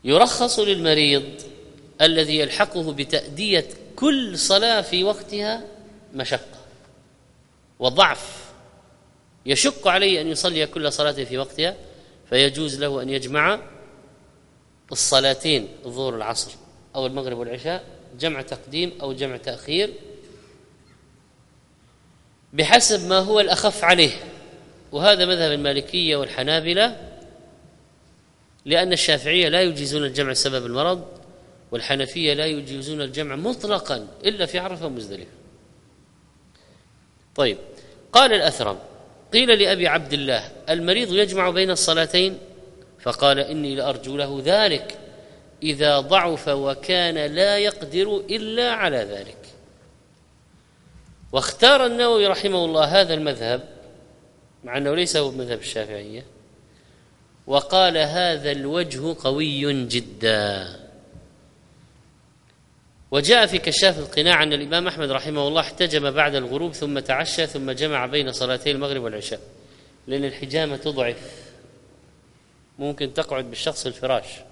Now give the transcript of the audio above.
يرخص للمريض الذي يلحقه بتأدية كل صلاة في وقتها مشقة وضعف، يشق عليه أن يصلي كل صلاة في وقتها، فيجوز له أن يجمع الصلاتين الظهر والعصر أو المغرب والعشاء جمع تقديم أو جمع تأخير بحسب ما هو الأخف عليه. وهذا مذهب المالكية والحنابلة، لأن الشافعية لا يجيزون الجمع سبب المرض، والحنفية لا يجيزون الجمع مطلقا إلا في عرفة ومزدلفة. طيب، قال الأثرم: قيل لأبي عبد الله: المريض يجمع بين الصلاتين؟ فقال: إني لأرجو له ذلك إذا ضعف وكان لا يقدر إلا على ذلك. واختار النووي رحمه الله هذا المذهب مع أنه ليس هو مذهب الشافعية، وقال: هذا الوجه قوي جدا. وجاء في كشاف القناع أن الإمام أحمد رحمه الله احتجم بعد الغروب ثم تعشى ثم جمع بين صلاتي المغرب والعشاء، لأن الحجامة تضعف، ممكن تقعد بالشخص الفراش.